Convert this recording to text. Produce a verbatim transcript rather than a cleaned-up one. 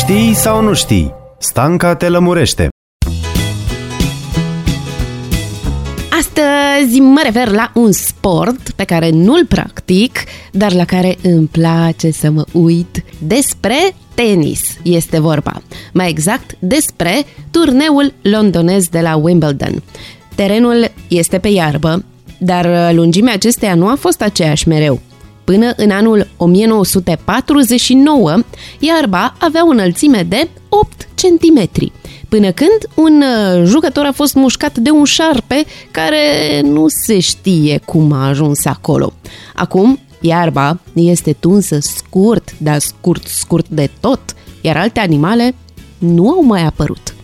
Știi sau nu știi? Stanca te lămurește. Astăzi mă refer la un sport pe care nu-l practic, dar la care îmi place să mă uit. Despre tenis este vorba. Mai exact, despre turneul londonez de la Wimbledon. Terenul este pe iarbă, dar lungimea acesteia nu a fost aceeași mereu. Până în anul o mie nouă sute patruzeci și nouă, iarba avea o înălțime de opt centimetri, până când un jucător a fost mușcat de un șarpe care nu se știe cum a ajuns acolo. Acum, iarba este tunsă scurt, dar scurt, scurt de tot, iar alte animale nu au mai apărut.